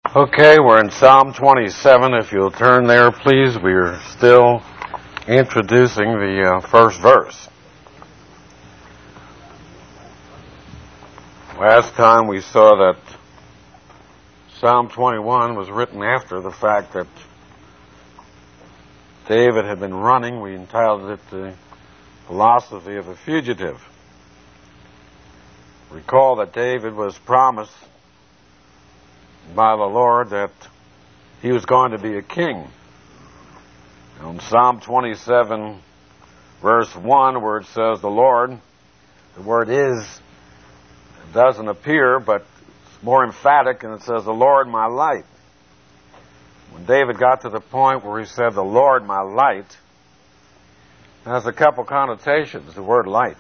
Okay, we're in Psalm 27. If you'll turn there, please. We're still introducing the first verse. Last time we saw that Psalm 21 was written after the fact that David had been running. We entitled it The Philosophy of a Fugitive. Recall that David was promised by the Lord that he was going to be a king. In Psalm 27, verse 1, where it says the Lord, the word is, it doesn't appear, but it's more emphatic, and it says, the Lord my light. When David got to the point where he said, the Lord my light, it has a couple connotations, the word light.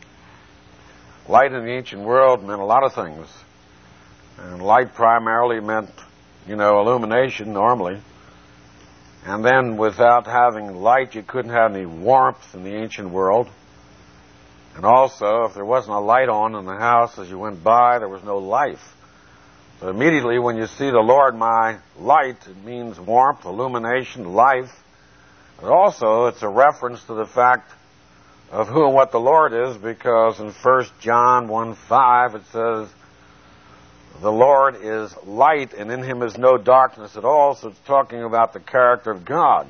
Light in the ancient world meant a lot of things. And light primarily meant, illumination normally. And then without having light, you couldn't have any warmth in the ancient world. And also, if there wasn't a light on in the house as you went by, there was no life. So immediately when you see the Lord my light, it means warmth, illumination, life. But also, it's a reference to the fact of who and what the Lord is, because in 1 John 1:5 it says, the Lord is light, and in him is no darkness at all, so it's talking about the character of God.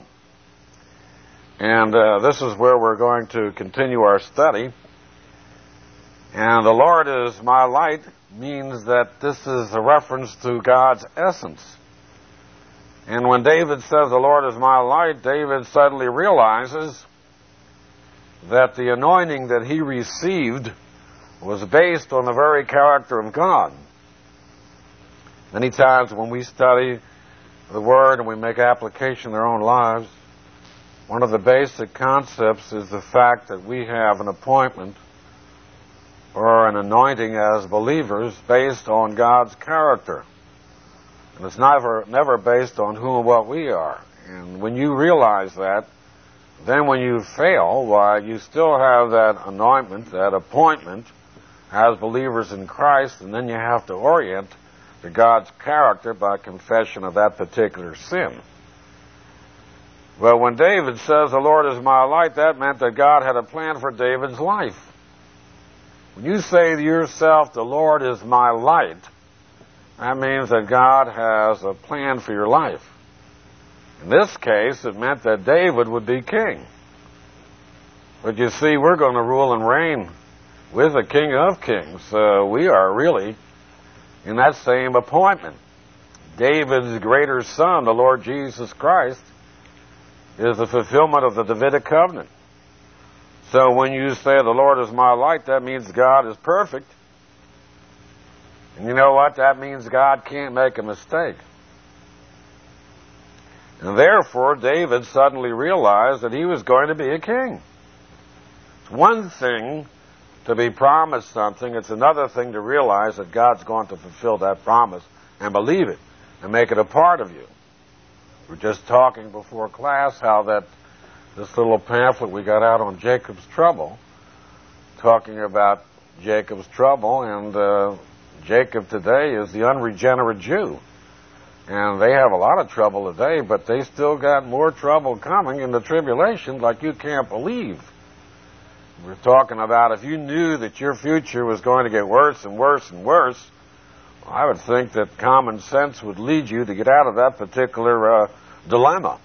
And this is where we're going to continue our study. And the Lord is my light means that this is a reference to God's essence. And when David says the Lord is my light, David suddenly realizes that the anointing that he received was based on the very character of God. Many times when we study the Word and we make application in our own lives, one of the basic concepts is the fact that we have an appointment or an anointing as believers based on God's character. And it's never based on who and what we are. And when you realize that, then when you fail, why, you still have that anointment, that appointment as believers in Christ, and then you have to orient to God's character by confession of that particular sin. Well, when David says, the Lord is my light, that meant that God had a plan for David's life. When you say to yourself, the Lord is my light, that means that God has a plan for your life. In this case, it meant that David would be king. But you see, we're going to rule and reign with the King of Kings. We are really in that same appointment. David's greater son, the Lord Jesus Christ, is the fulfillment of the Davidic covenant. So when you say the Lord is my light, that means God is perfect. And you know what? That means God can't make a mistake. And therefore, David suddenly realized that he was going to be a king. It's one thing to be promised something, it's another thing to realize that God's going to fulfill that promise and believe it and make it a part of you. We were just talking before class how that this little pamphlet we got out on Jacob's trouble, talking about Jacob's trouble, and Jacob today is the unregenerate Jew. And they have a lot of trouble today, but they still got more trouble coming in the tribulation like you can't believe. We're talking about if you knew that your future was going to get worse and worse and worse, I would think that common sense would lead you to get out of that particular dilemma.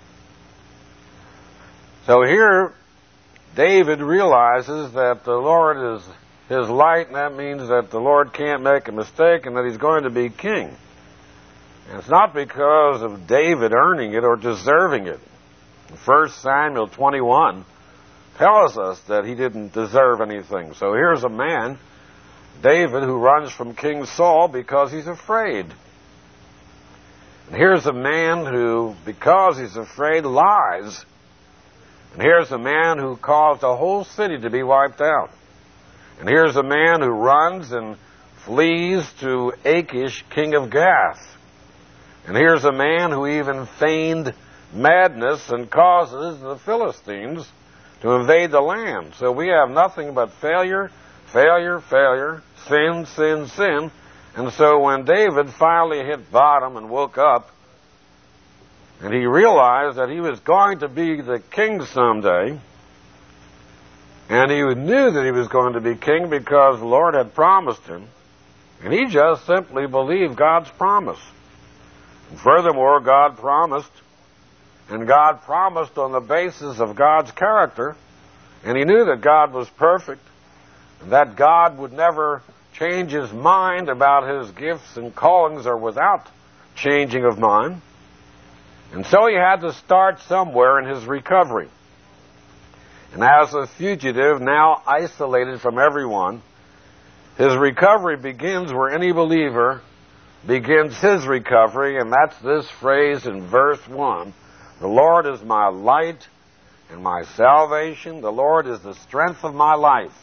So here, David realizes that the Lord is his light, and that means that the Lord can't make a mistake and that he's going to be king. And it's not because of David earning it or deserving it. 1 Samuel 21 tells us that he didn't deserve anything. So here's a man, David, who runs from King Saul because he's afraid. And here's a man who, because he's afraid, lies. And here's a man who caused a whole city to be wiped out. And here's a man who runs and flees to Achish, king of Gath. And here's a man who even feigned madness and causes the Philistines to invade the land. So we have nothing but failure, failure, failure, sin, sin, sin, And so when David finally hit bottom and woke up, and he realized that he was going to be the king someday, and he knew that he was going to be king because the Lord had promised him, and he just simply believed God's promise. And furthermore, God promised, and God promised on the basis of God's character, and he knew that God was perfect, and that God would never change his mind about his gifts and callings or without changing of mind. And so he had to start somewhere in his recovery. And as a fugitive, now isolated from everyone, his recovery begins where any believer begins his recovery, and that's this phrase in verse 1. The Lord is my light and my salvation. The Lord is the strength of my life.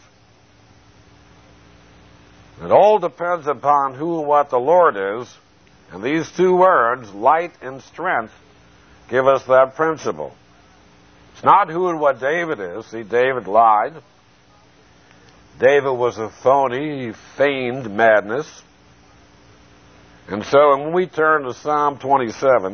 It all depends upon who and what the Lord is, and these two words, light and strength, give us that principle. It's not who and what David is. See, David lied. David was a phony. He feigned madness. And so when we turn to Psalm 27,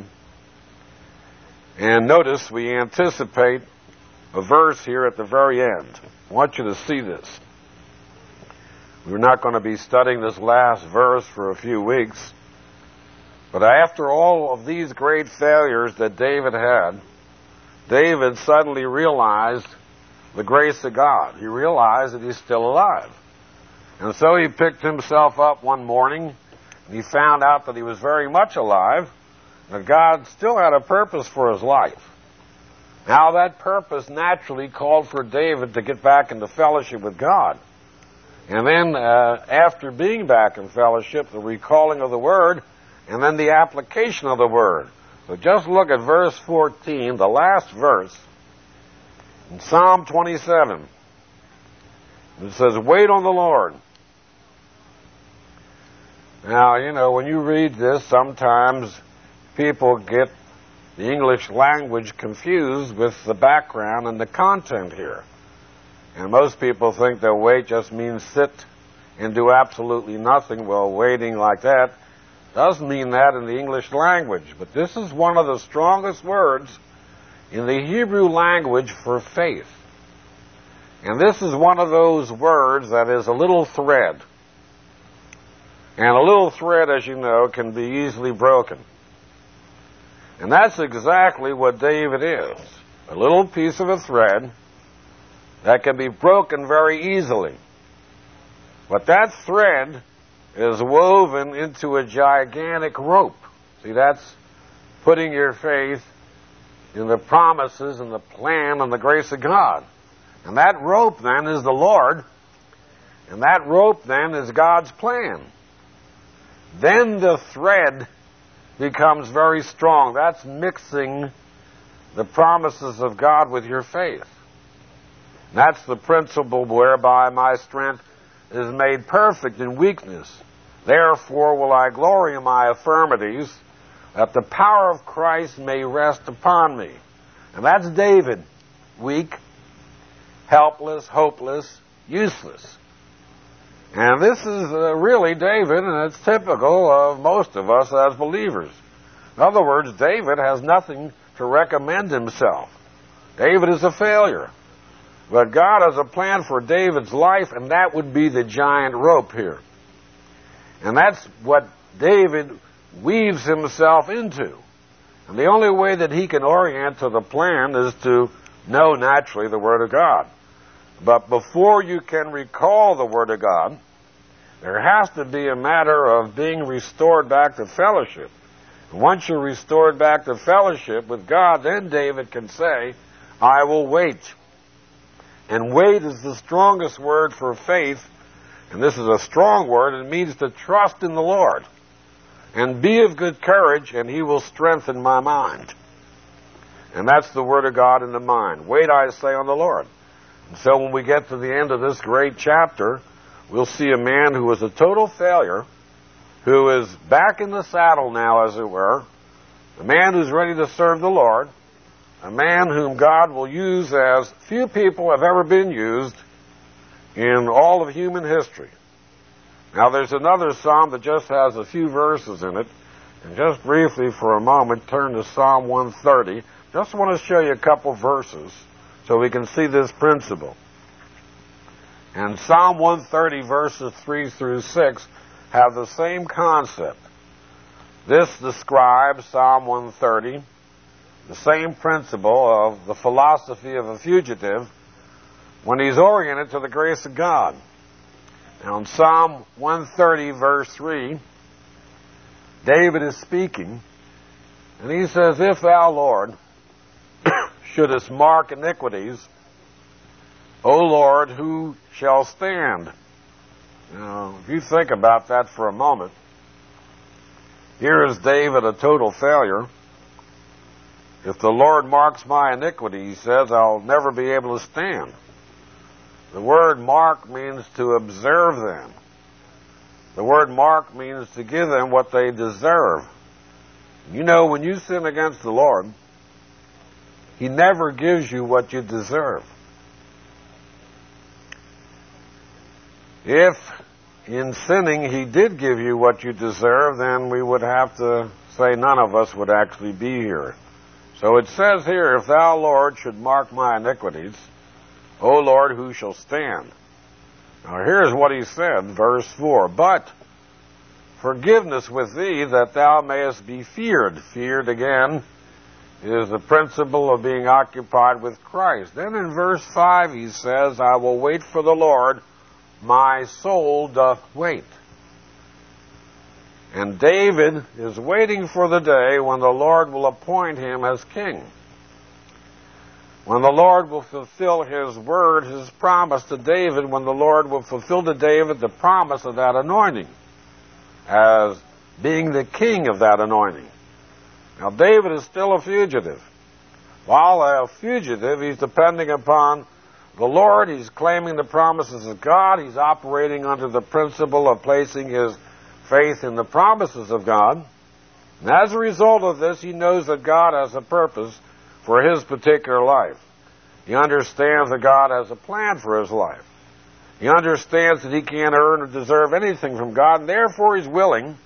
and notice we anticipate a verse here at the very end. I want you to see this. We're not going to be studying this last verse for a few weeks. But after all of these great failures that David had, David suddenly realized the grace of God. He realized that he's still alive. And so he picked himself up one morning, and he found out that he was very much alive, that God still had a purpose for his life. Now that purpose naturally called for David to get back into fellowship with God. And then after being back in fellowship, the recalling of the Word, and then the application of the Word. So just look at verse 14, the last verse, in Psalm 27. It says, wait on the Lord. Now, you know, when you read this, sometimes people get the English language confused with the background and the content here. And most people think that wait just means sit and do absolutely nothing. Well, waiting like that doesn't mean that in the English language. But this is one of the strongest words in the Hebrew language for faith. And this is one of those words that is a little thread. And a little thread, as you know, can be easily broken. And that's exactly what David is. A little piece of a thread that can be broken very easily. But that thread is woven into a gigantic rope. See, that's putting your faith in the promises and the plan and the grace of God. And that rope then is the Lord, and that rope then is God's plan. Then the thread becomes very strong. That's mixing the promises of God with your faith. And that's the principle whereby my strength is made perfect in weakness. Therefore will I glory in my infirmities, that the power of Christ may rest upon me. And that's David, weak, helpless, hopeless, useless. And this is really David, and it's typical of most of us as believers. In other words, David has nothing to recommend himself. David is a failure. But God has a plan for David's life, and that would be the giant rope here. And that's what David weaves himself into. And the only way that he can orient to the plan is to know naturally the Word of God. But before you can recall the Word of God, there has to be a matter of being restored back to fellowship. And once you're restored back to fellowship with God, then David can say, I will wait. And wait is the strongest word for faith. And this is a strong word. It means to trust in the Lord. And be of good courage, and He will strengthen my mind. And that's the Word of God in the mind. Wait, I say, on the Lord. And so when we get to the end of this great chapter, we'll see a man who was a total failure, who is back in the saddle now, as it were, a man who's ready to serve the Lord, a man whom God will use as few people have ever been used in all of human history. Now there's another psalm that just has a few verses in it. And just briefly for a moment, turn to Psalm 130. Just want to show you a couple verses so we can see this principle. And Psalm 130 verses 3 through 6 have the same concept. This describes Psalm 130, the same principle of the philosophy of a fugitive when he's oriented to the grace of God. Now in Psalm 130 verse 3, David is speaking, and he says, "If thou, Lord, shouldest mark iniquities, O Lord, who shall stand?" Now, if you think about that for a moment, here is David, a total failure. If the Lord marks my iniquity, he says, I'll never be able to stand. The word mark means to observe them. The word mark means to give them what they deserve. You know, when you sin against the Lord, He never gives you what you deserve. If in sinning He did give you what you deserve, then we would have to say none of us would actually be here. So it says here, "If thou, Lord, should mark my iniquities, O Lord, who shall stand?" Now here's what he said, verse 4, "But forgiveness with thee, that thou mayest be feared." Feared, again, is the principle of being occupied with Christ. Then in verse 5 he says, "I will wait for the Lord, my soul doth wait." And David is waiting for the day when the Lord will appoint him as king. When the Lord will fulfill His word, His promise to David, when the Lord will fulfill to David the promise of that anointing, as being the king of that anointing. Now David is still a fugitive. While a fugitive, he's depending upon the Lord. He's claiming the promises of God. He's operating under the principle of placing his faith in the promises of God. And as a result of this, he knows that God has a purpose for his particular life. He understands that God has a plan for his life. He understands that he can't earn or deserve anything from God, and therefore he's willing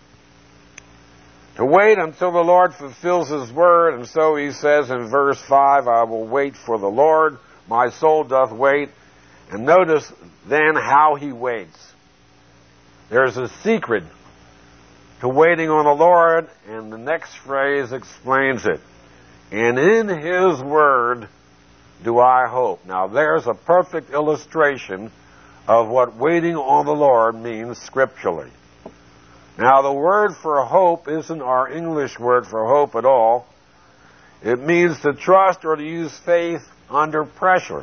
to wait until the Lord fulfills His word. And so he says in verse 5, "I will wait for the Lord, my soul doth wait." And notice then how he waits. There's a secret to waiting on the Lord, and the next phrase explains it. "And in His word do I hope." Now there's a perfect illustration of what waiting on the Lord means scripturally. Now the word for hope isn't our English word for hope at all. It means to trust or to use faith under pressure.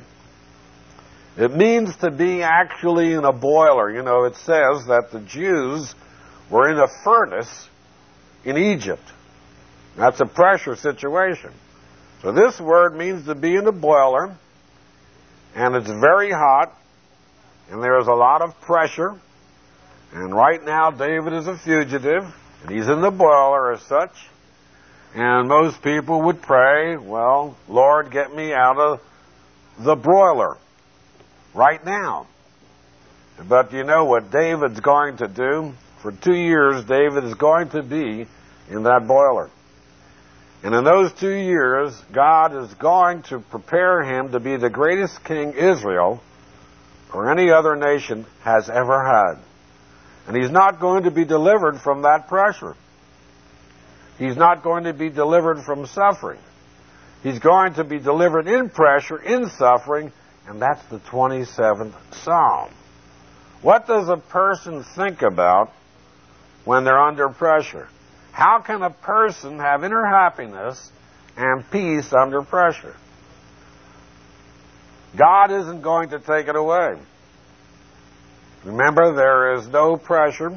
It means to be actually in a boiler. You know, it says that the Jews were in a furnace in Egypt. That's a pressure situation. So this word means to be in a boiler, and it's very hot, and there's a lot of pressure. And right now David is a fugitive, and he's in the boiler as such. And most people would pray, "Well, Lord, get me out of the broiler right now." But you know what David's going to do? For 2 years, David is going to be in that boiler. And in those 2 years, God is going to prepare him to be the greatest king Israel or any other nation has ever had. And he's not going to be delivered from that pressure. He's not going to be delivered from suffering. He's going to be delivered in pressure, in suffering, and that's the 27th Psalm. What does a person think about when they're under pressure? How can a person have inner happiness and peace under pressure? God isn't going to take it away. Remember, there is no pressure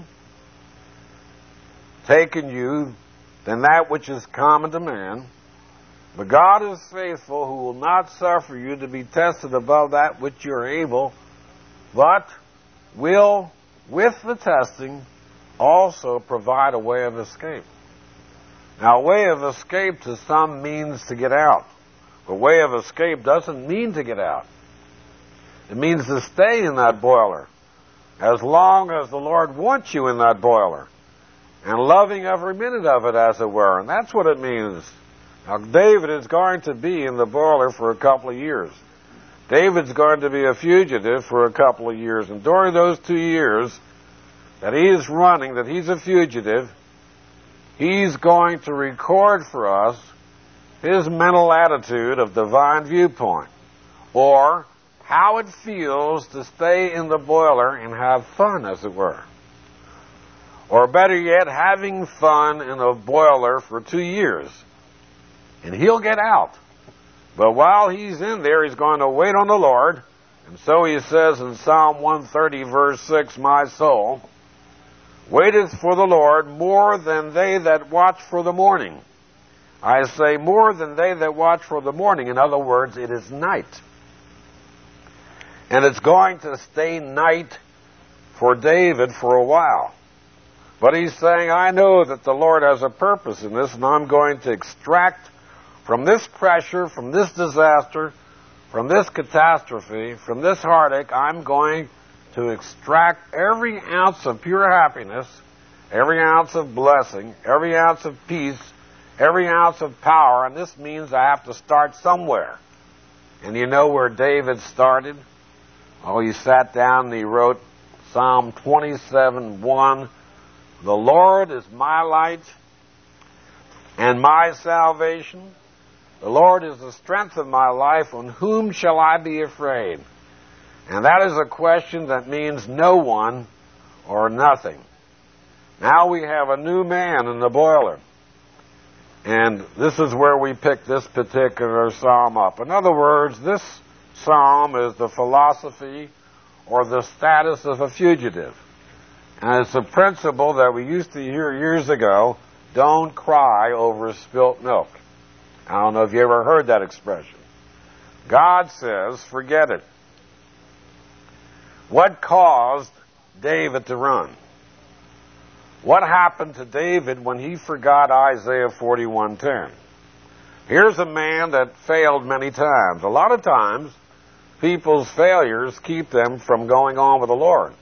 taken you than that which is common to man. But God is faithful, who will not suffer you to be tested above that which you're able, but will, with the testing, also provide a way of escape. Now, a way of escape to some means to get out. A way of escape doesn't mean to get out. It means to stay in that boiler. as long as the Lord wants you in that boiler, and loving every minute of it, as it were. And that's what it means. Now, David is going to be in the boiler for a couple of years. David's going to be a fugitive for a couple of years. And during those 2 years that he is running, that he's a fugitive, he's going to record for us his mental attitude of divine viewpoint, or how it feels to stay in the boiler and have fun, as it were. Or better yet, having fun in a boiler for 2 years. And he'll get out. But while he's in there, he's going to wait on the Lord. And so he says in Psalm 130, verse 6, "My soul waiteth for the Lord more than they that watch for the morning." I say more than they that watch for the morning. In other words, it is night. And it's going to stay night for David for a while. But he's saying, I know that the Lord has a purpose in this, and I'm going to extract from this pressure, from this disaster, from this catastrophe, from this heartache, I'm going to extract every ounce of pure happiness, every ounce of blessing, every ounce of peace, every ounce of power. And this means I have to start somewhere. And you know where David started? Oh, he sat down and he wrote Psalm 27:1. "The Lord is my light and my salvation. The Lord is the strength of my life. On whom shall I be afraid?" And that is a question that means no one or nothing. Now we have a new man in the boiler. And this is where we pick this particular psalm up. In other words, this psalm is the philosophy or the status of a fugitive. And it's a principle that we used to hear years ago: don't cry over spilt milk. I don't know if you ever heard that expression. God says, forget it. What caused David to run? What happened to David when he forgot Isaiah 41:10? Here's a man that failed many times. A lot of times, people's failures keep them from going on with the Lord.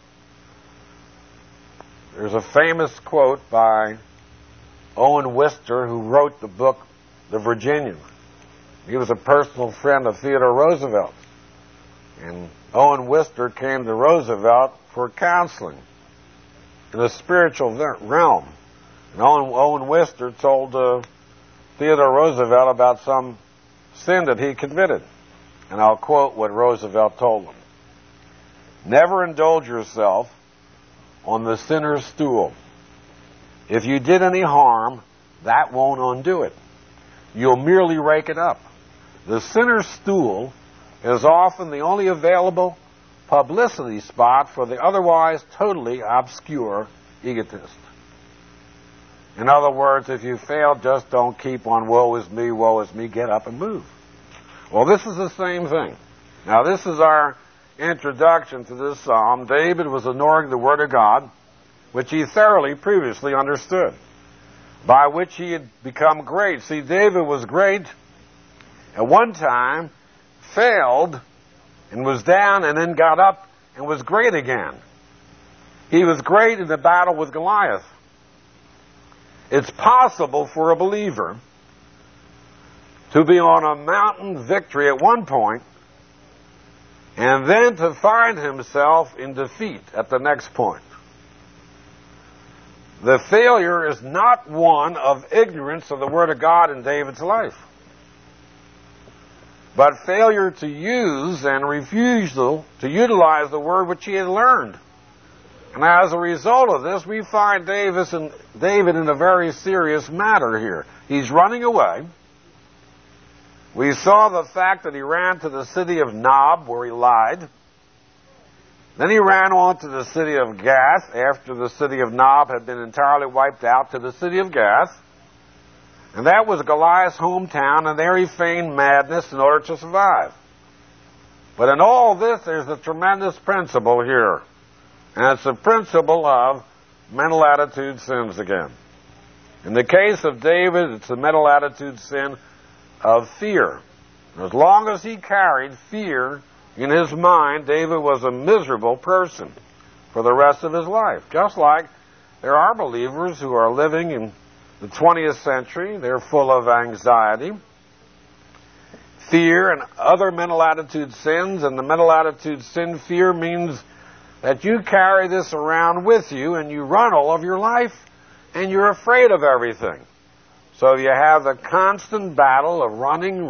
There's a famous quote by Owen Wister, who wrote the book The Virginian. He was a personal friend of Theodore Roosevelt. And Owen Wister came to Roosevelt for counseling in the spiritual realm. And Owen Wister told Theodore Roosevelt about some sin that he committed. And I'll quote what Roosevelt told him. "Never indulge yourself on the sinner's stool. If you did any harm, that won't undo it. You'll merely rake it up. The sinner's stool is often the only available publicity spot for the otherwise totally obscure egotist." In other words, if you fail, just don't keep on woe is me, get up and move. Well, this is the same thing. Now, this is our introduction to this psalm. David was ignoring the Word of God, which he thoroughly previously understood, by which he had become great. See, David was great at one time, failed, and was down, and then got up and was great again. He was great in the battle with Goliath. It's possible for a believer to be on a mountain victory at one point and then to find himself in defeat at the next point. The failure is not one of ignorance of the Word of God in David's life, but failure to use and refusal to utilize the Word which he had learned. And as a result of this, we find David in a very serious matter here. He's running away. We saw the fact that he ran to the city of Nob, where he lied. Then he ran on to the city of Gath, after the city of Nob had been entirely wiped out, to the city of Gath. And that was Goliath's hometown, and there he feigned madness in order to survive. But in all this, there's a tremendous principle here. And it's the principle of mental attitude sins again. In the case of David, it's the mental attitude sin of fear. As long as he carried fear in his mind, David was a miserable person. for the rest of his life. Just like there are believers who are living in the 20th century. They're full of anxiety, fear, and other mental attitude sins. And the mental attitude sin, fear, means that you carry this around with you and you run all of your life and you're afraid of everything. So you have the constant battle of running.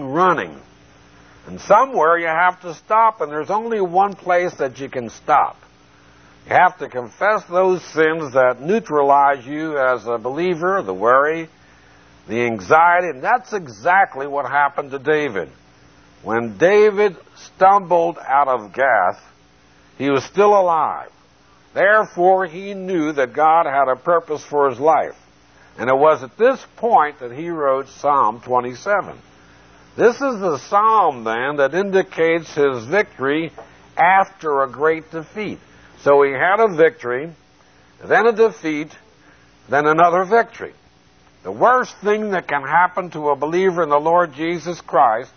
And somewhere you have to stop, and there's only one place that you can stop. You have to confess those sins that neutralize you as a believer, the worry, the anxiety, and that's exactly what happened to David. When David stumbled out of Gath, he was still alive. Therefore, he knew that God had a purpose for his life. And it was at this point that he wrote Psalm 27. This is the psalm, then, that indicates his victory after a great defeat. So he had a victory, then a defeat, then another victory. The worst thing that can happen to a believer in the Lord Jesus Christ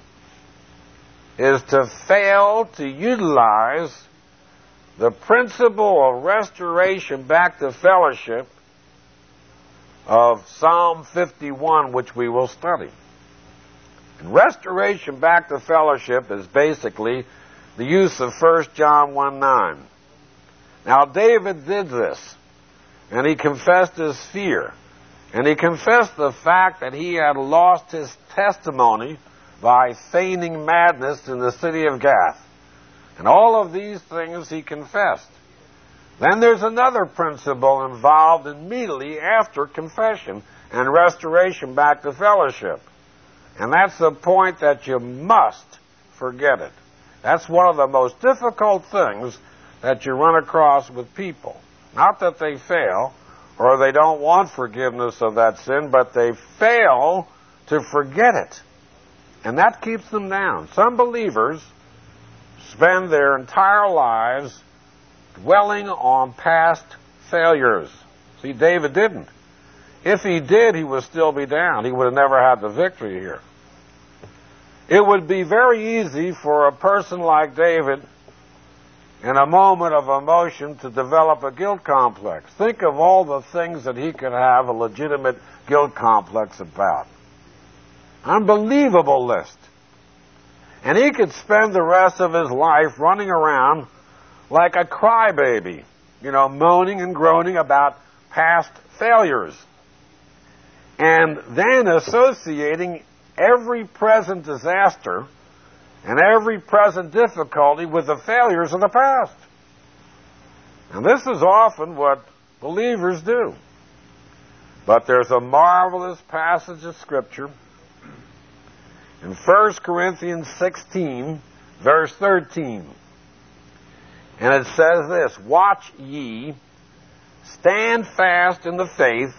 is to fail to utilize the principle of restoration back to fellowship of Psalm 51, which we will study. And restoration back to fellowship is basically the use of 1 John 1:9. Now, David did this, and he confessed his fear, and he confessed the fact that he had lost his testimony by feigning madness in the city of Gath. And all of these things he confessed. Then there's another principle involved immediately after confession and restoration back to fellowship. And that's the point that you must forget it. That's one of the most difficult things that you run across with people. Not that they fail or they don't want forgiveness of that sin, but they fail to forget it. And that keeps them down. Some believers spend their entire lives dwelling on past failures. See, David didn't. If he did, he would still be down. He would have never had the victory here. It would be very easy for a person like David, in a moment of emotion, to develop a guilt complex. Think of all the things that he could have a legitimate guilt complex about. Unbelievable list. And he could spend the rest of his life running around like a crybaby, moaning and groaning about past failures. And then associating every present disaster and every present difficulty with the failures of the past. And this is often what believers do. But there's a marvelous passage of Scripture in 1 Corinthians 16, verse 13. And it says this: "Watch ye, stand fast in the faith,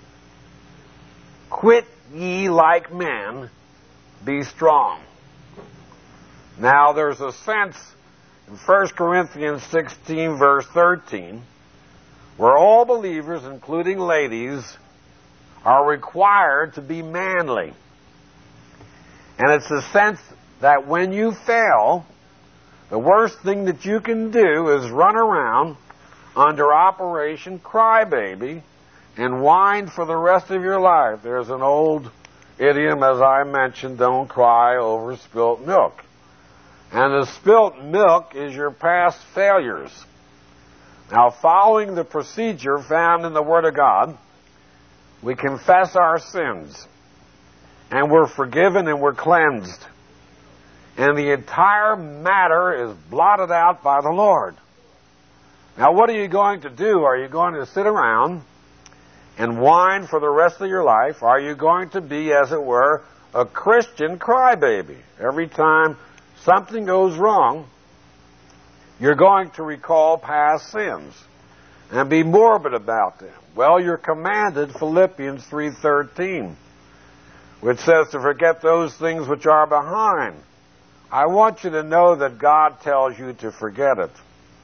quit ye like men, be strong." Now there's a sense in 1 Corinthians 16, verse 13, where all believers, including ladies, are required to be manly. And it's the sense that when you fail, the worst thing that you can do is run around under Operation Crybaby and whine for the rest of your life. There's an old idiom, as I mentioned, don't cry over spilt milk. And the spilt milk is your past failures. Now, following the procedure found in the Word of God, we confess our sins, and we're forgiven and we're cleansed. And the entire matter is blotted out by the Lord. Now, what are you going to do? Are you going to sit around and whine for the rest of your life? Are you going to be, as it were, a Christian crybaby? Every time something goes wrong, you're going to recall past sins and be morbid about them. Well, you're commanded, Philippians 3:13, which says to forget those things which are behind. I want you to know that God tells you to forget it.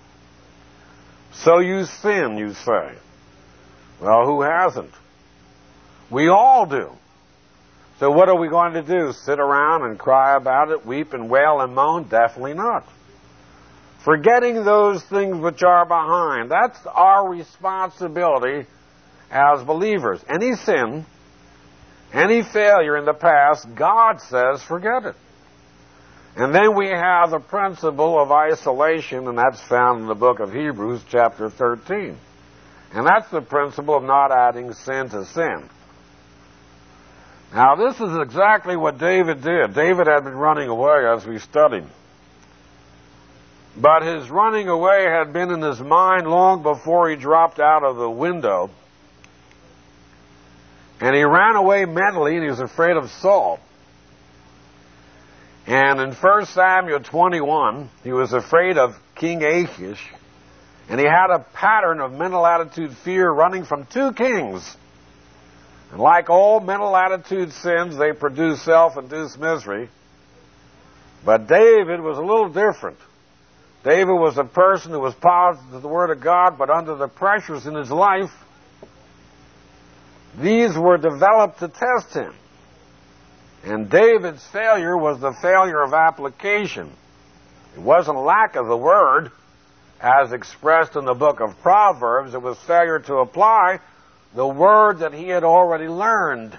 So you sin, you say. Well, who hasn't? We all do. So what are we going to do? Sit around and cry about it, weep and wail and moan? Definitely not. Forgetting those things which are behind. That's our responsibility as believers. Any sin, any failure in the past, God says forget it. And then we have the principle of isolation, and that's found in the book of Hebrews, chapter 13. And that's the principle of not adding sin to sin. Now, this is exactly what David did. David had been running away, as we studied. But his running away had been in his mind long before he dropped out of the window. And he ran away mentally, and he was afraid of Saul. And in 1 Samuel 21, he was afraid of King Achish, and he had a pattern of mental attitude fear running from two kings. And like all mental attitude sins, they produce self-induced misery. But David was a little different. David was a person who was positive to the Word of God, but under the pressures in his life, these were developed to test him. And David's failure was the failure of application. It wasn't lack of the Word, as expressed in the book of Proverbs. It was failure to apply the Word that he had already learned.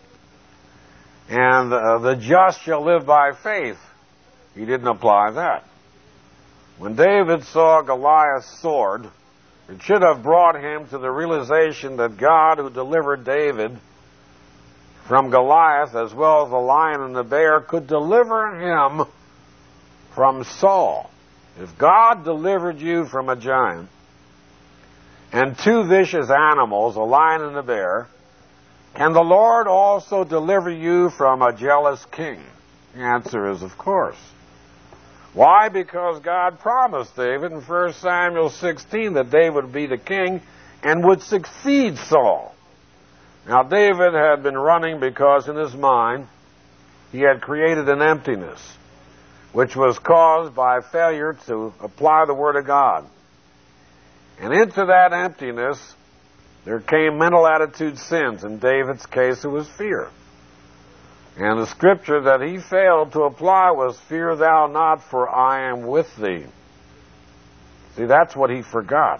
And the just shall live by faith. He didn't apply that. When David saw Goliath's sword, it should have brought him to the realization that God, who delivered David from Goliath, as well as the lion and the bear, could deliver him from Saul. If God delivered you from a giant and two vicious animals, a lion and a bear, can the Lord also deliver you from a jealous king? The answer is, of course. Why? Because God promised David in 1 Samuel 16 that David would be the king and would succeed Saul. Now, David had been running because in his mind he had created an emptiness, which was caused by failure to apply the Word of God. And into that emptiness, there came mental attitude sins. In David's case, it was fear. And the scripture that he failed to apply was, "Fear thou not, for I am with thee." See, that's what he forgot.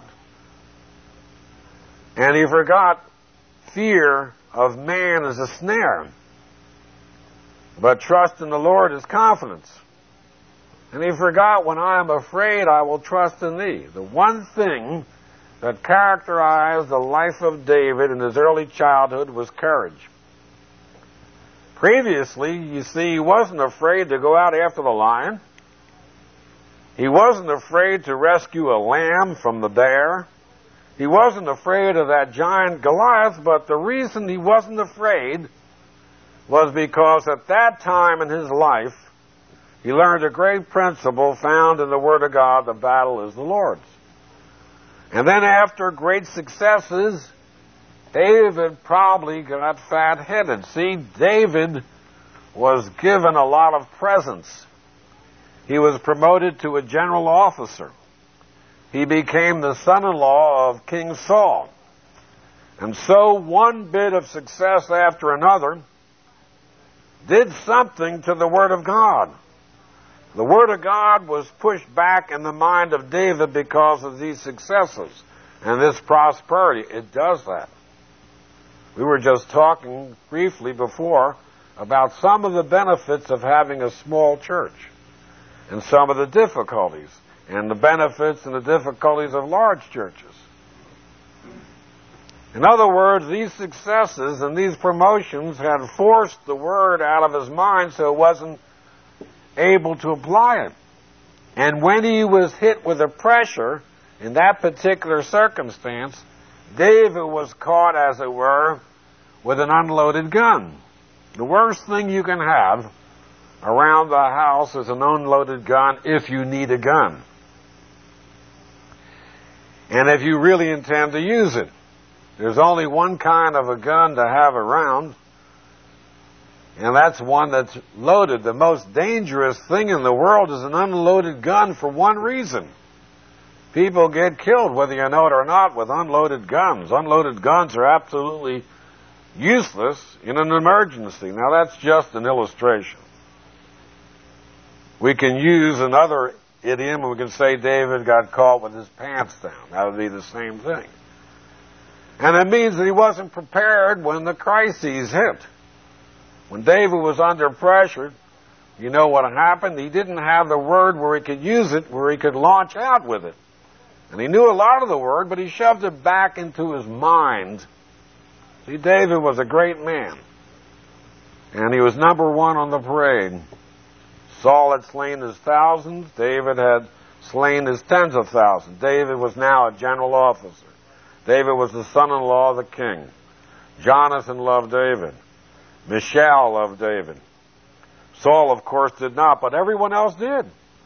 And he forgot fear of man is a snare, but trust in the Lord is confidence. And he forgot, when I am afraid, I will trust in thee. The one thing that characterized the life of David in his early childhood was courage. Previously, you see, he wasn't afraid to go out after the lion. He wasn't afraid to rescue a lamb from the bear. He wasn't afraid of that giant Goliath, but the reason he wasn't afraid was because at that time in his life, he learned a great principle found in the Word of God: the battle is the Lord's. And then after great successes, David probably got fat-headed. See, David was given a lot of presents. He was promoted to a general officer. He became the son-in-law of King Saul. And so one bit of success after another did something to the Word of God. The Word of God was pushed back in the mind of David because of these successes and this prosperity. It does that. We were just talking briefly before about some of the benefits of having a small church and some of the difficulties and the benefits and the difficulties of large churches. In other words, these successes and these promotions had forced the Word out of his mind, so he wasn't able to apply it. And when he was hit with the pressure in that particular circumstance, David was caught, as it were, with an unloaded gun. The worst thing you can have around the house is an unloaded gun if you need a gun. And if you really intend to use it. There's only one kind of a gun to have around, and that's one that's loaded. The most dangerous thing in the world is an unloaded gun for one reason. People get killed, whether you know it or not, with unloaded guns. Unloaded guns are absolutely useless in an emergency. Now, that's just an illustration. We can use in other idiom, we can say David got caught with his pants down. That would be the same thing. And it means that he wasn't prepared when the crises hit. When David was under pressure, you know what happened? He didn't have the word where he could use it, where he could launch out with it. And he knew a lot of the word, but he shoved it back into his mind. See, David was a great man. And he was number one on the parade. Saul had slain his thousands. David had slain his tens of thousands. David was now a general officer. David was the son-in-law of the king. Jonathan loved David. Michal loved David. Saul, of course, did not, but everyone else did.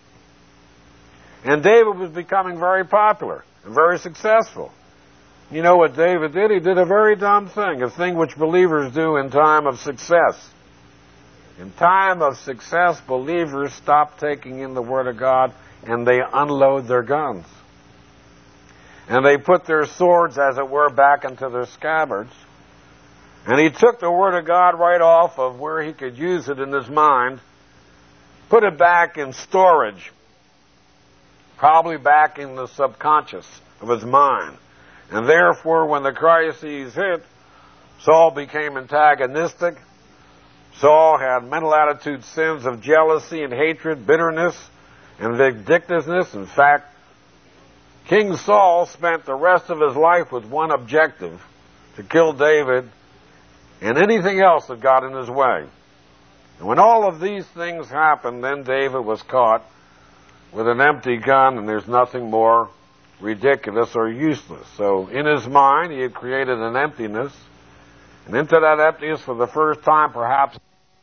And David was becoming very popular and very successful. You know what David did? He did a very dumb thing, a thing which believers do in time of success. In time of success, believers stop taking in the Word of God and they unload their guns. And they put their swords, as it were, back into their scabbards. And he took the Word of God right off of where he could use it in his mind, put it back in storage, probably back in the subconscious of his mind. And therefore, when the crises hit, Saul became antagonistic. Saul had mental attitude sins of jealousy and hatred, bitterness and vindictiveness. In fact, King Saul spent the rest of his life with one objective: to kill David and anything else that got in his way. And when all of these things happened, then David was caught with an empty gun, and there's nothing more ridiculous or useless. So in his mind, he had created an emptiness, and into that emptiness, for the first time, perhaps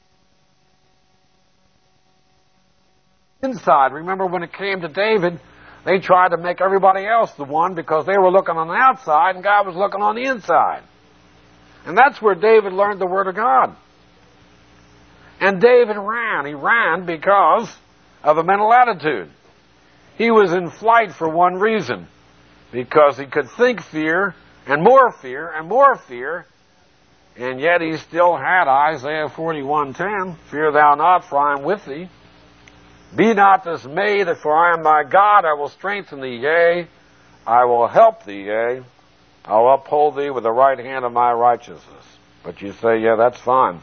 inside. Remember, when it came to David, they tried to make everybody else the one because they were looking on the outside and God was looking on the inside. And that's where David learned the Word of God. And David ran. He ran because of a mental attitude. He was in flight for one reason: because he could think fear and more fear and more fear, and yet he still had Isaiah 41:10, "Fear thou not, for I am with thee. Be not dismayed, for I am thy God. I will strengthen thee, yea, I will help thee, yea, I'll uphold thee with the right hand of my righteousness." But you say, yeah, that's fine.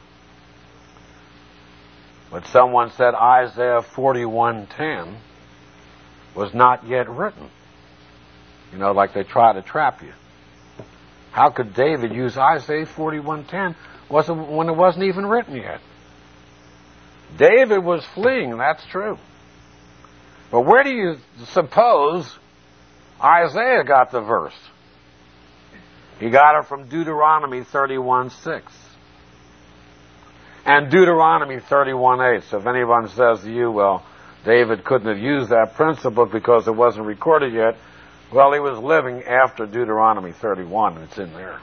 But someone said Isaiah 41:10 was not yet written. You know, like they try to trap you. How could David use Isaiah 41:10 when it wasn't even written yet? David was fleeing, that's true. But where do you suppose Isaiah got the verse? He got it from Deuteronomy 31:6. And Deuteronomy 31:8. So if anyone says to you, well, David couldn't have used that principle because it wasn't recorded yet, well, he was living after Deuteronomy 31, and it's in there.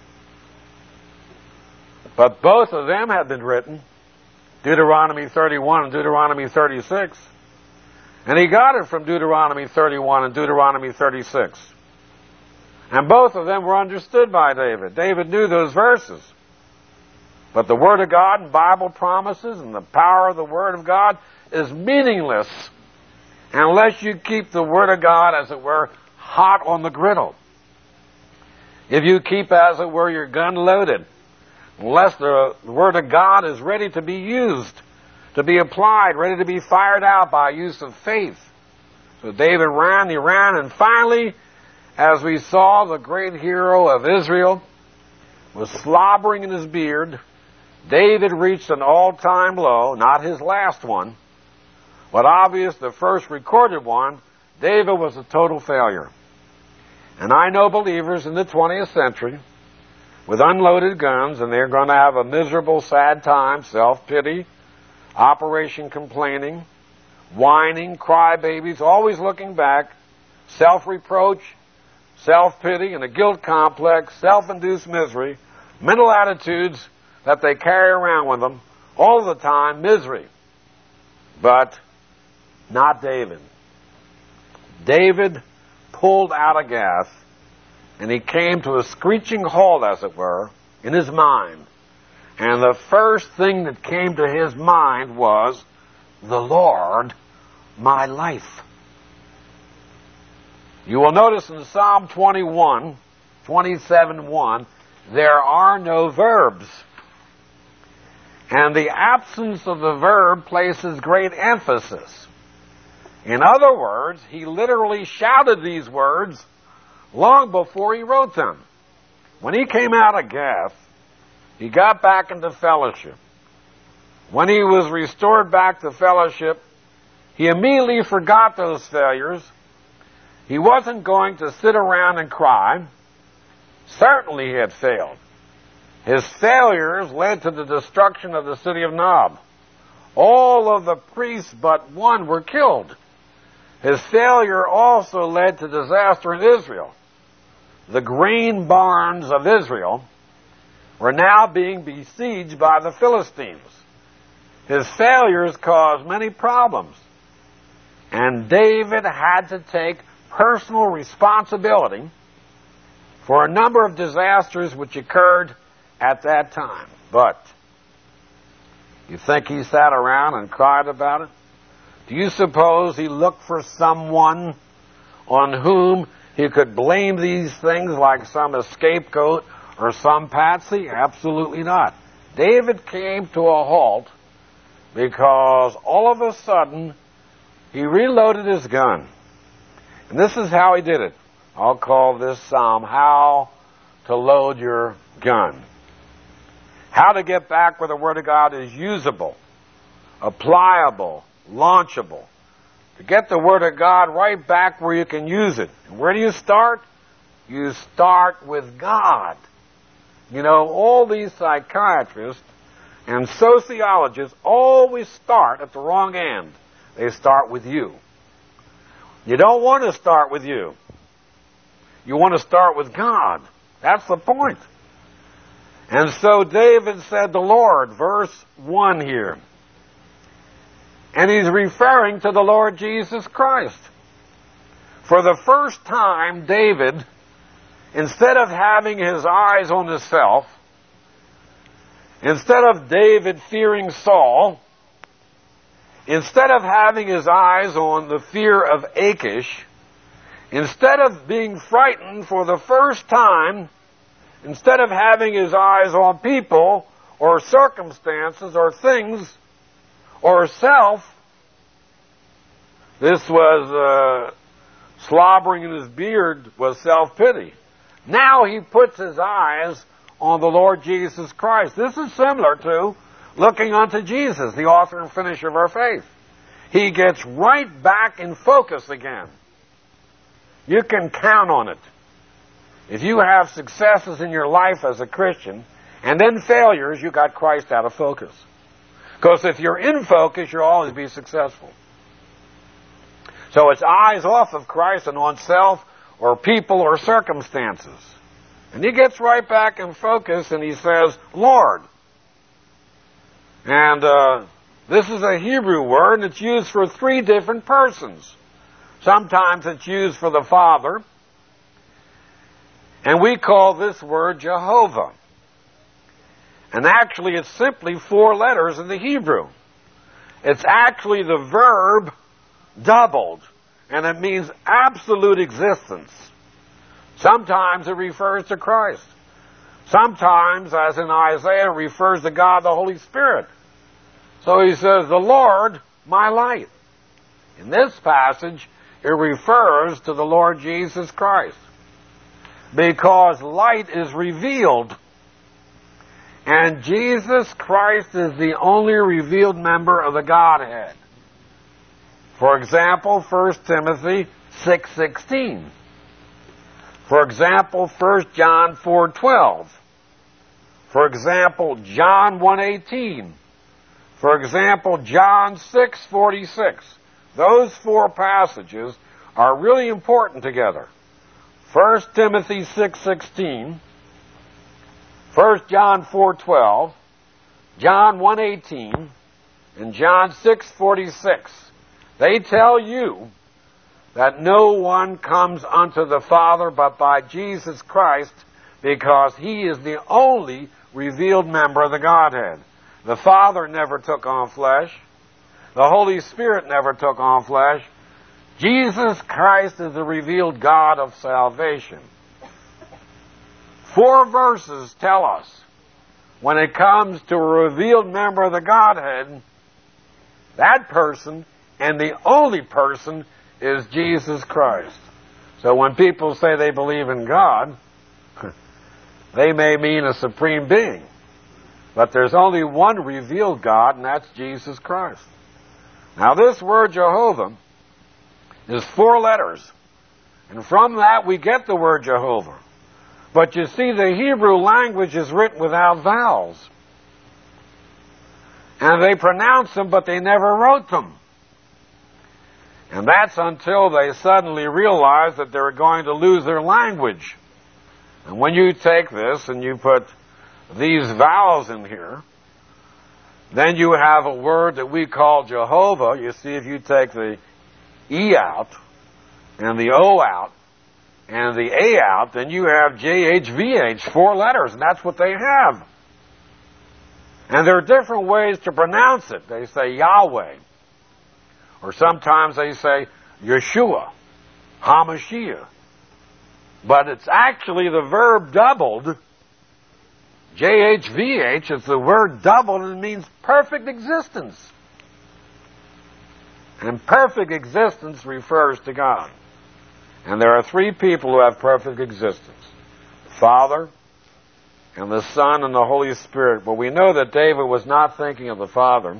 But both of them had been written, Deuteronomy 31 and Deuteronomy 36. And he got it from Deuteronomy 31 and Deuteronomy 36. And both of them were understood by David. David knew those verses. But the Word of God and Bible promises and the power of the Word of God is meaningless unless you keep the Word of God, as it were, hot on the griddle. If you keep, as it were, your gun loaded, unless the Word of God is ready to be used, to be applied, ready to be fired out by use of faith. So David ran, and finally, as we saw, the great hero of Israel was slobbering in his beard. David reached an all-time low, not his last one, but obvious, the first recorded one. David was a total failure. And I know believers in the 20th century with unloaded guns, and they're going to have a miserable, sad time, self-pity, operation complaining, whining, crybabies, always looking back, self-reproach, self-pity, and a guilt complex, self-induced misery, mental attitudes that they carry around with them all the time, misery. But not David. David pulled out of gas, and he came to a screeching halt, as it were, in his mind. And the first thing that came to his mind was, the Lord, my life. You will notice in Psalm 27:1, there are no verbs. And the absence of the verb places great emphasis. In other words, he literally shouted these words long before he wrote them. When he came out of Gath, he got back into fellowship. When he was restored back to fellowship, he immediately forgot those failures. He wasn't going to sit around and cry. Certainly he had failed. His failures led to the destruction of the city of Nob. All of the priests but one were killed. His failure also led to disaster in Israel. The grain barns of Israel were now being besieged by the Philistines. His failures caused many problems. And David had to take personal responsibility for a number of disasters which occurred at that time. But you think he sat around and cried about it? Do you suppose he looked for someone on whom he could blame these things like some scapegoat or some patsy? Absolutely not. David came to a halt because all of a sudden he reloaded his gun. And this is how he did it. I'll call this psalm, How to Load Your Gun. How to get back where the Word of God is usable, applicable, launchable. To get the Word of God right back where you can use it. And where do you start? You start with God. You know, all these psychiatrists and sociologists always start at the wrong end. They start with you. You don't want to start with you. You want to start with God. That's the point. And so David said the Lord, verse 1 here. And he's referring to the Lord Jesus Christ. For the first time, David, instead of having his eyes on himself, instead of David fearing Saul, instead of having his eyes on the fear of Achish, instead of being frightened for the first time, instead of having his eyes on people or circumstances or things or self, this was slobbering in his beard was self-pity. Now he puts his eyes on the Lord Jesus Christ. This is similar to looking unto Jesus, the author and finisher of our faith. He gets right back in focus again. You can count on it. If you have successes in your life as a Christian, and then failures, you got Christ out of focus. Because if you're in focus, you'll always be successful. So it's eyes off of Christ and on self or people or circumstances. And he gets right back in focus and he says, Lord. And this is a Hebrew word, and it's used for three different persons. Sometimes it's used for the Father, and we call this word Jehovah. And actually it's simply 4 letters in the Hebrew. It's actually the verb doubled, and it means absolute existence. Sometimes it refers to Christ. Sometimes, as in Isaiah, it refers to God the Holy Spirit. So he says, the Lord, my light. In this passage, it refers to the Lord Jesus Christ. Because light is revealed. And Jesus Christ is the only revealed member of the Godhead. For example, 1 Timothy 6:16. For example, 1 John 4:12. For example, John 1:18. For example, John 6:46. Those 4 passages are really important together. 1 Timothy 6:16, 1 John 4:12, John 1:18, and John 6:46. They tell you that no one comes unto the Father but by Jesus Christ, because he is the only revealed member of the Godhead. The Father never took on flesh. The Holy Spirit never took on flesh. Jesus Christ is the revealed God of salvation. 4 verses tell us when it comes to a revealed member of the Godhead, that person and the only person is Jesus Christ. So when people say they believe in God, they may mean a supreme being. But there's only one revealed God, and that's Jesus Christ. Now this word Jehovah is 4 letters. And from that we get the word Jehovah. But you see, the Hebrew language is written without vowels. And they pronounce them, but they never wrote them. And that's until they suddenly realized that they were going to lose their language. And when you take this and you put these vowels in here, then you have a word that we call Jehovah. You see, if you take the E out and the O out and the A out, then you have JHVH, 4 letters, and that's what they have. And there are different ways to pronounce it. They say Yahweh, or sometimes they say Yeshua, HaMashiach. But it's actually the verb doubled. JHVH is the word doubled, and it means perfect existence. And perfect existence refers to God. And there are 3 people who have perfect existence: the Father, and the Son, and the Holy Spirit. But we know that David was not thinking of the Father.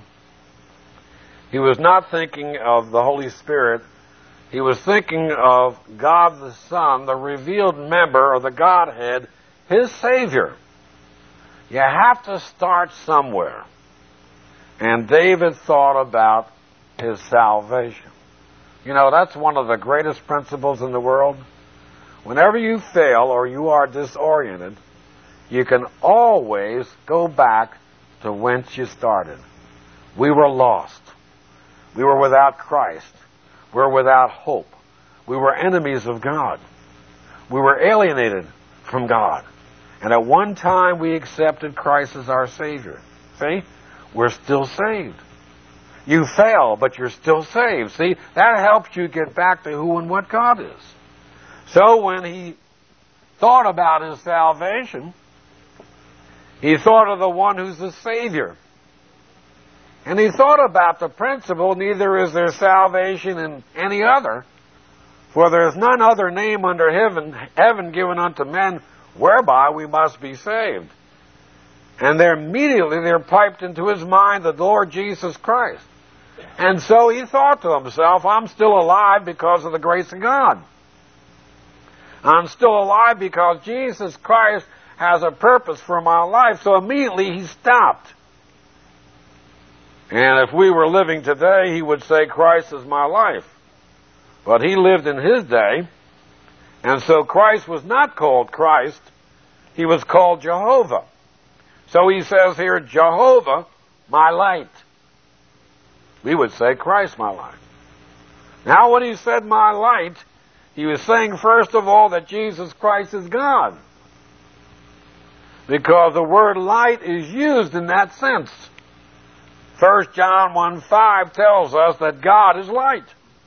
He was not thinking of the Holy Spirit. He was thinking of God the Son, the revealed member of the Godhead, his Savior. You have to start somewhere. And David thought about his salvation. You know, that's one of the greatest principles in the world. Whenever you fail or you are disoriented, you can always go back to whence you started. We were lost. We were without Christ. We were without hope. We were enemies of God. We were alienated from God. And at one time we accepted Christ as our Savior. See? We're still saved. You fail, but you're still saved. See? That helps you get back to who and what God is. So when he thought about his salvation, he thought of the one who's the Savior. And he thought about the principle, neither is there salvation in any other, for there is none other name under heaven given unto men whereby we must be saved. And immediately there piped into his mind the Lord Jesus Christ. And so he thought to himself, I'm still alive because of the grace of God. I'm still alive because Jesus Christ has a purpose for my life. So immediately he stopped. And if we were living today, he would say, Christ is my life. But he lived in his day, and so Christ was not called Christ. He was called Jehovah. So he says here, Jehovah, my light. We would say, Christ, my light. Now when he said my light, he was saying, first of all, that Jesus Christ is God. Because the word light is used in that sense. 1 John 1:5 tells us that God is light.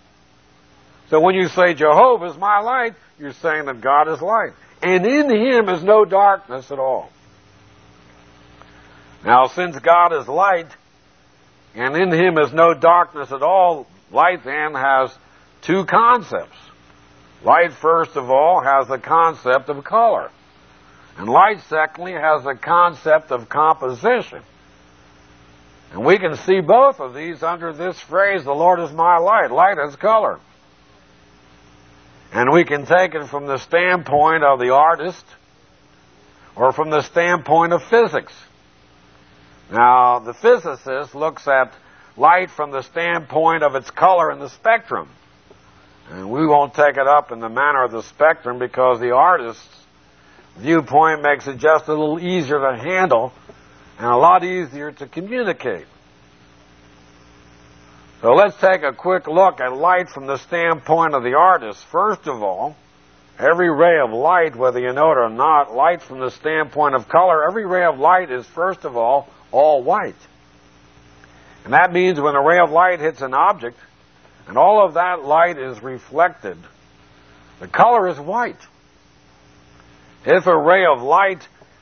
So when you say Jehovah is my light, you're saying that God is light. And in him is no darkness at all. Now, since God is light, and in him is no darkness at all, light then has 2 concepts. Light, first of all, has the concept of color. And light, secondly, has the concept of composition. And we can see both of these under this phrase, the Lord is my light. Light has color. And we can take it from the standpoint of the artist or from the standpoint of physics. Now, the physicist looks at light from the standpoint of its color in the spectrum. And we won't take it up in the manner of the spectrum because the artist's viewpoint makes it just a little easier to handle and a lot easier to communicate. So let's take a quick look at light from the standpoint of the artist. First of all, every ray of light, whether you know it or not, light from the standpoint of color, every ray of light is, first of all white. And that means when a ray of light hits an object, and all of that light is reflected, the color is white. If a ray of light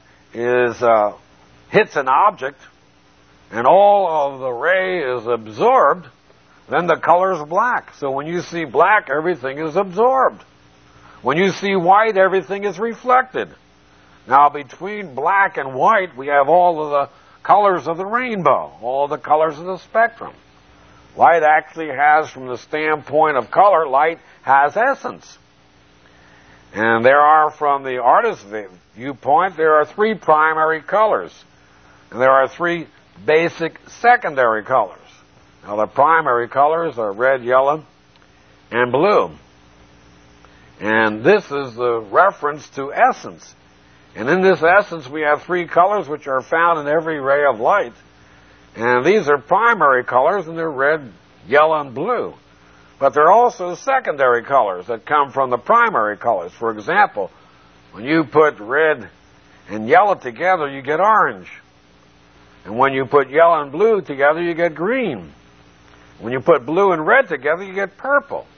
hits an object, and all of the ray is absorbed, then the color is black. So when you see black, everything is absorbed. When you see white, everything is reflected. Now, between black and white, we have all of the colors of the rainbow, all the colors of the spectrum. Light actually has, from the standpoint of color, light has essence. And there are, from the artist's viewpoint, there are three primary colors. And there are three basic secondary colors. Now, the primary colors are red, yellow, and blue. And this is the reference to essence. And in this essence, we have three colors which are found in every ray of light. And these are primary colors, and they're red, yellow, and blue. But there are also secondary colors that come from the primary colors. For example, when you put red and yellow together, you get orange. And when you put yellow and blue together, you get green. When you put blue and red together, you get purple.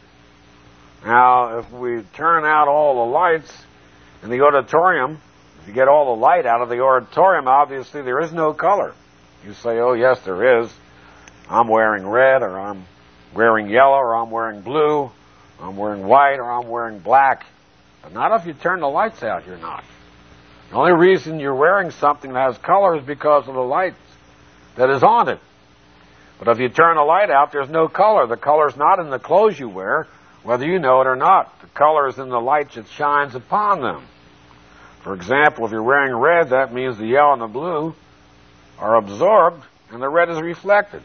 Now, if we turn out all the lights in the auditorium, if you get all the light out of the auditorium, obviously there is no color. You say, oh, yes, there is. I'm wearing red, or I'm wearing yellow, or I'm wearing blue, I'm wearing white, or I'm wearing black. But not if you turn the lights out, you're not. The only reason you're wearing something that has color is because of the light that is on it. But if you turn the light out, there's no color. The color's not in the clothes you wear, whether you know it or not. The color is in the light that shines upon them. For example, if you're wearing red, that means the yellow and the blue are absorbed, and the red is reflected.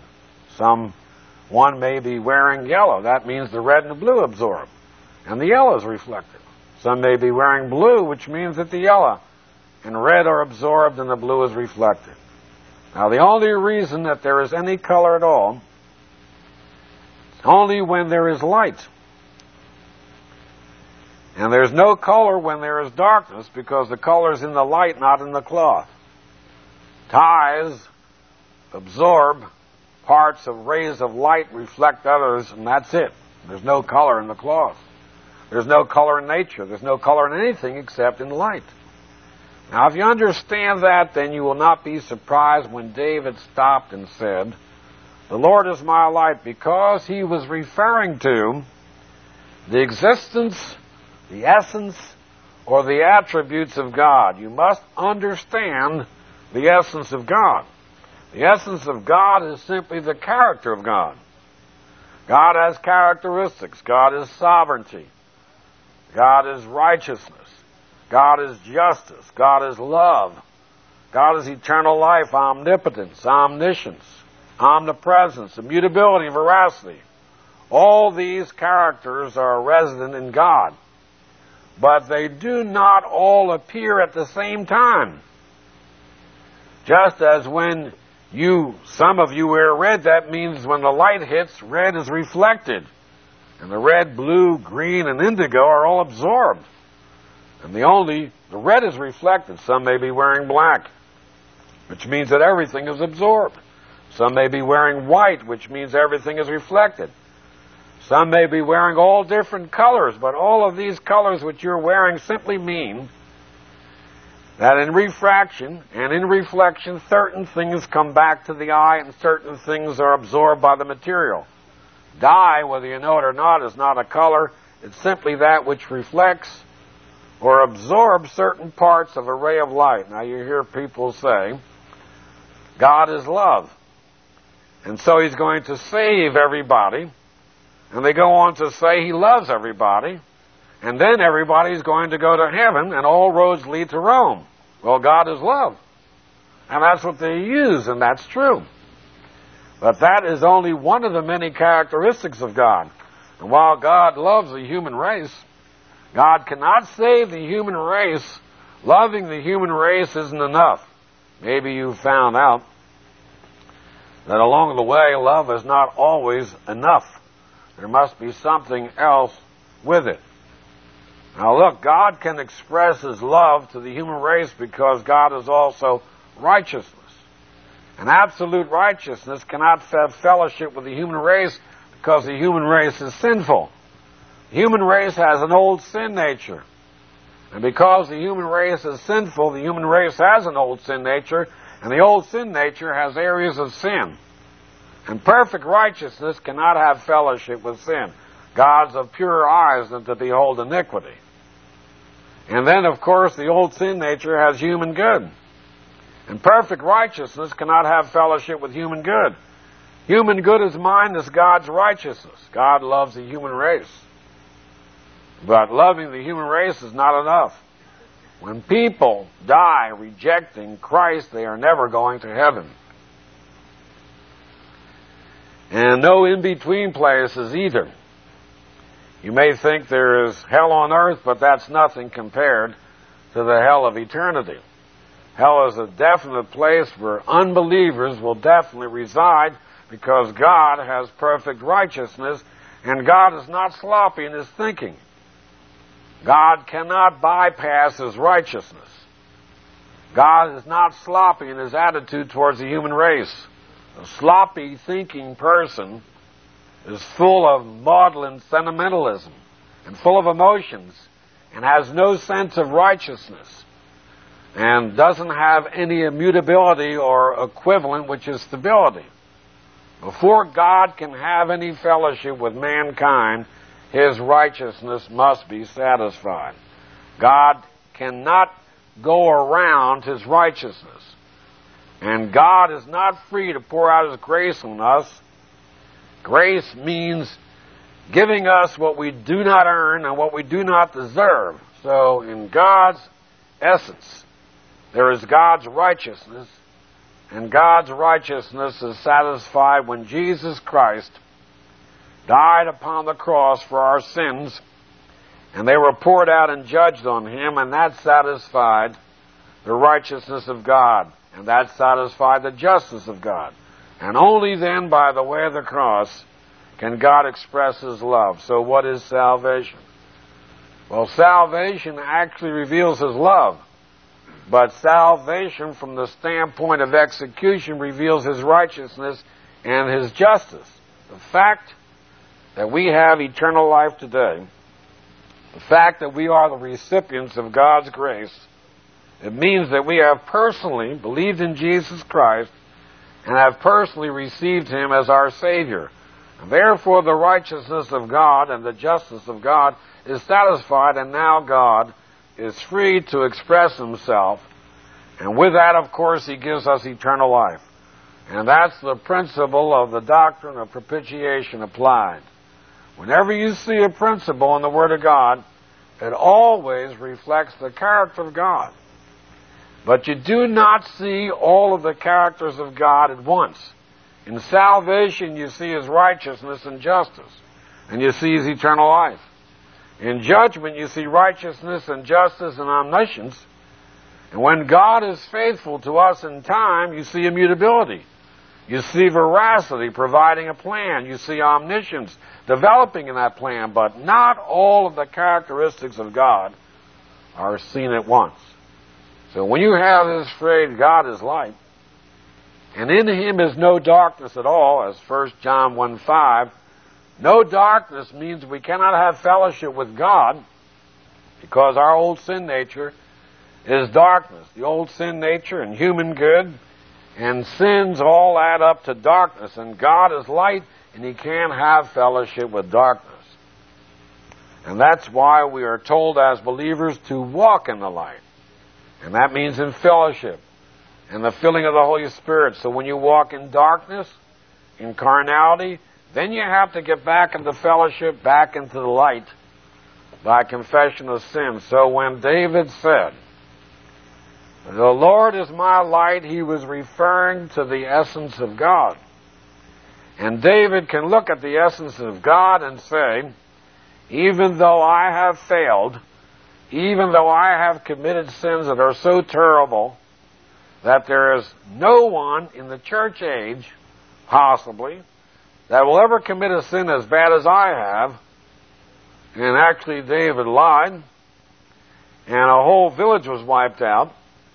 One may be wearing yellow. That means the red and the blue absorb, and the yellow is reflected. Some may be wearing blue, which means that the yellow and red are absorbed and the blue is reflected. Now, the only reason that there is any color at all is only when there is light. And there's no color when there is darkness, because the color is in the light, not in the cloth. Ties absorb parts of rays of light, reflect others, and that's it. There's no color in the cloth. There's no color in nature. There's no color in anything except in light. Now, if you understand that, then you will not be surprised when David stopped and said, "The Lord is my light," because he was referring to the existence, the essence, or the attributes of God. You must understand the essence of God. The essence of God is simply the character of God. God has characteristics. God is sovereignty. God is righteousness. God is justice. God is love. God is eternal life, omnipotence, omniscience, omnipresence, immutability, veracity. All these characters are resident in God, but they do not all appear at the same time. Just as when some of you wear red, that means when the light hits, red is reflected. And the red, blue, green, and indigo are all absorbed. And the red is reflected. Some may be wearing black, which means that everything is absorbed. Some may be wearing white, which means everything is reflected. Some may be wearing all different colors, but all of these colors which you're wearing simply mean that in refraction and in reflection, certain things come back to the eye and certain things are absorbed by the material. Dye, whether you know it or not, is not a color. It's simply that which reflects or absorbs certain parts of a ray of light. Now, you hear people say, God is love, and so he's going to save everybody. And they go on to say he loves everybody, and then everybody's going to go to heaven, and all roads lead to Rome. Well, God is love. And that's what they use, and that's true. But that is only one of the many characteristics of God. And while God loves the human race, God cannot save the human race. Loving the human race isn't enough. Maybe you found out that along the way, love is not always enough. There must be something else with it. Now look, God can express his love to the human race because God is also righteousness. And absolute righteousness cannot have fellowship with the human race Because the human race is sinful. The human race has an old sin nature. And because the human race is sinful, the human race has an old sin nature, and the old sin nature has areas of sin. And perfect righteousness cannot have fellowship with sin. God's of purer eyes than to behold iniquity. And then, of course, the old sin nature has human good. And perfect righteousness cannot have fellowship with human good. Human good is minus God's righteousness. God loves the human race. But loving the human race is not enough. When people die rejecting Christ, they are never going to heaven. And no in-between places either. You may think there is hell on earth, but that's nothing compared to the hell of eternity. Hell is a definite place where unbelievers will definitely reside because God has perfect righteousness and God is not sloppy in his thinking. God cannot bypass his righteousness. God is not sloppy in his attitude towards the human race. A sloppy thinking person is full of maudlin sentimentalism and full of emotions and has no sense of righteousness and doesn't have any immutability or equivalent, which is stability. Before God can have any fellowship with mankind, his righteousness must be satisfied. God cannot go around his righteousness. And God is not free to pour out his grace on us. Grace means giving us what we do not earn and what we do not deserve. So in God's essence, there is God's righteousness, and God's righteousness is satisfied when Jesus Christ died upon the cross for our sins, and they were poured out and judged on him, and that satisfied the righteousness of God, and that satisfied the justice of God. And only then, by the way of the cross, can God express his love. So what is salvation? Well, salvation actually reveals his love, but salvation from the standpoint of execution reveals his righteousness and his justice. The fact that we have eternal life today, the fact that we are the recipients of God's grace, it means that we have personally believed in Jesus Christ and have personally received him as our Savior. And therefore, the righteousness of God and the justice of God is satisfied, and now God is free to express himself. And with that, of course, he gives us eternal life. And that's the principle of the doctrine of propitiation applied. Whenever you see a principle in the Word of God, it always reflects the character of God. But you do not see all of the characters of God at once. In salvation, you see his righteousness and justice, and you see his eternal life. In judgment, you see righteousness and justice and omniscience. And when God is faithful to us in time, you see immutability. You see veracity, providing a plan. You see omniscience, developing in that plan. But not all of the characteristics of God are seen at once. So when you have this phrase, God is light, and in him is no darkness at all, as 1 John 1:5, no darkness means we cannot have fellowship with God because our old sin nature is darkness. The old sin nature and human good and sins all add up to darkness, and God is light, and he can't have fellowship with darkness. And that's why we are told as believers to walk in the light. And that means in fellowship and the filling of the Holy Spirit. So when you walk in darkness, in carnality, then you have to get back into fellowship, back into the light by confession of sin. So when David said, "The Lord is my light," he was referring to the essence of God. And David can look at the essence of God and say, even though I have failed, even though I have committed sins that are so terrible that there is no one in the church age, possibly, that will ever commit a sin as bad as I have. And actually David lied, and a whole village was wiped out,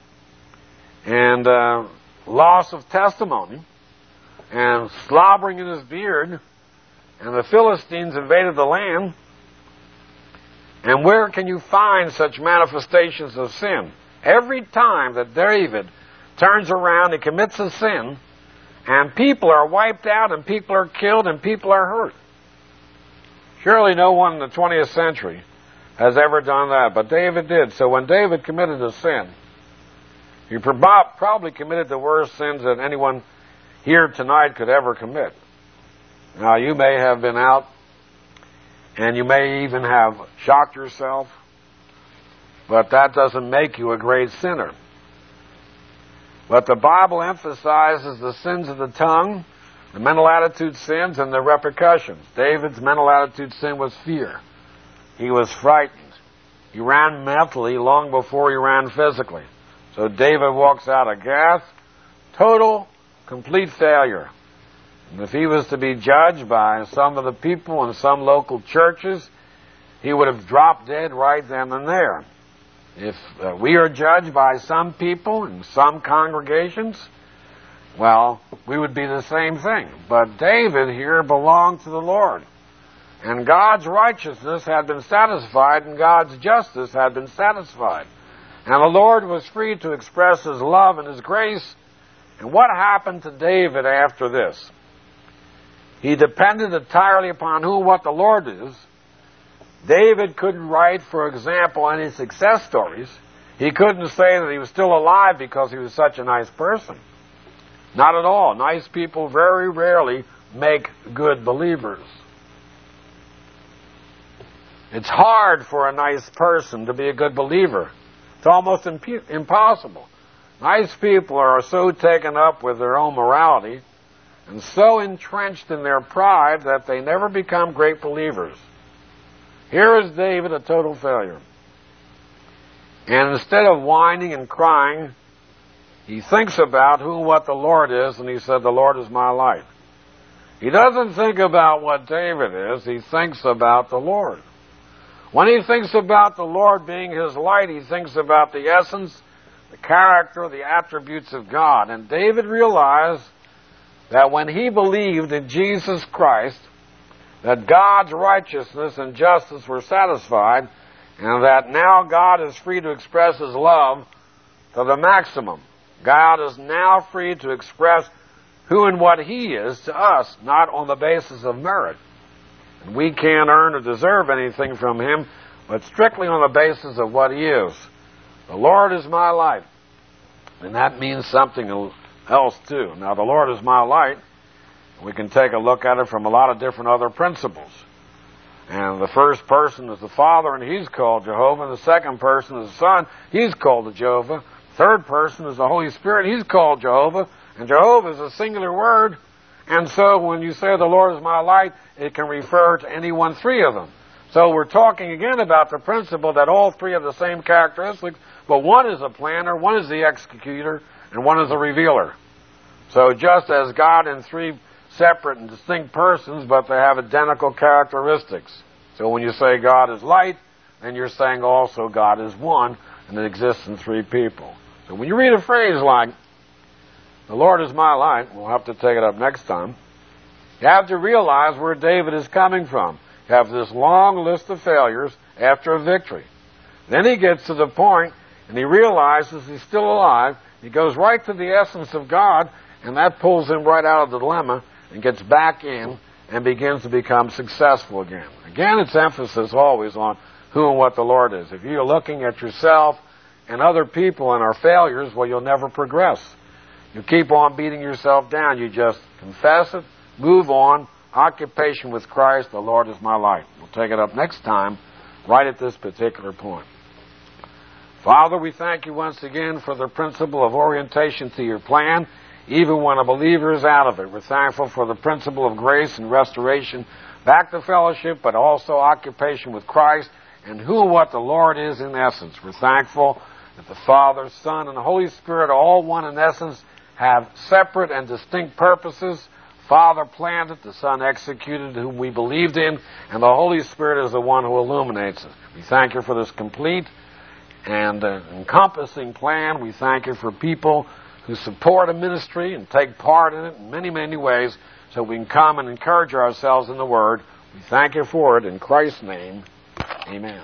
and loss of testimony, and slobbering in his beard, and the Philistines invaded the land. And where can you find such manifestations of sin? Every time that David turns around and commits a sin, and people are wiped out, and people are killed, and people are hurt. Surely no one in the 20th century has ever done that, but David did. So when David committed a sin, he probably committed the worst sins that anyone here tonight could ever commit. Now, you may have been out, and you may even have shocked yourself, but that doesn't make you a great sinner. But the Bible emphasizes the sins of the tongue, the mental attitude sins, and the repercussions. David's mental attitude sin was fear. He was frightened. He ran mentally long before he ran physically. So David walks out of Gath, total, complete failure. And if he was to be judged by some of the people in some local churches, he would have dropped dead right then and there. If we are judged by some people in some congregations, well, we would be the same thing. But David here belonged to the Lord. And God's righteousness had been satisfied, and God's justice had been satisfied. And the Lord was free to express His love and His grace. And what happened to David after this? He depended entirely upon who and what the Lord is. David couldn't write, for example, any success stories. He couldn't say that he was still alive because he was such a nice person. Not at all. Nice people very rarely make good believers. It's hard for a nice person to be a good believer. It's almost impossible. Nice people are so taken up with their own morality and so entrenched in their pride that they never become great believers. Here is David, a total failure. And instead of whining and crying, he thinks about who and what the Lord is, and he said, the Lord is my light. He doesn't think about what David is, he thinks about the Lord. When he thinks about the Lord being his light, he thinks about the essence, the character, the attributes of God. And David realized that when he believed in Jesus Christ, that God's righteousness and justice were satisfied, and that now God is free to express His love to the maximum. God is now free to express who and what He is to us, not on the basis of merit. And we can't earn or deserve anything from Him, but strictly on the basis of what He is. The Lord is my light. And that means something else too. Now, the Lord is my light. We can take a look at it from a lot of different other principles. And the first person is the Father, and He's called Jehovah. And the second person is the Son. He's called Jehovah. Third person is the Holy Spirit. He's called Jehovah. And Jehovah is a singular word. And so when you say the Lord is my light, it can refer to any one three of them. So we're talking again about the principle that all three have the same characteristics, but one is a planner, one is the executor, and one is the revealer. So just as God in three separate and distinct persons, but they have identical characteristics. So when you say God is light, then you're saying also God is one, and it exists in three people. So when you read a phrase like, the Lord is my light, we'll have to take it up next time, you have to realize where David is coming from. You have this long list of failures after a victory. Then he gets to the point, and he realizes he's still alive. He goes right to the essence of God, and that pulls him right out of the dilemma, and gets back in and begins to become successful again. Again, it's emphasis always on who and what the Lord is. If you're looking at yourself and other people and our failures, well, you'll never progress. You keep on beating yourself down. You just confess it, move on, occupation with Christ, the Lord is my light. We'll take it up next time, right at this particular point. Father, we thank you once again for the principle of orientation to your plan, even when a believer is out of it. We're thankful for the principle of grace and restoration back to fellowship, but also occupation with Christ and who and what the Lord is in essence. We're thankful that the Father, Son, and the Holy Spirit, all one in essence, have separate and distinct purposes. Father planned it, the Son executed, whom we believed in, and the Holy Spirit is the one who illuminates it. We thank you for this complete and encompassing plan. We thank you for people who support a ministry and take part in it in many, many ways. so we can come and encourage ourselves in the Word. We thank you for it in Christ's name. Amen.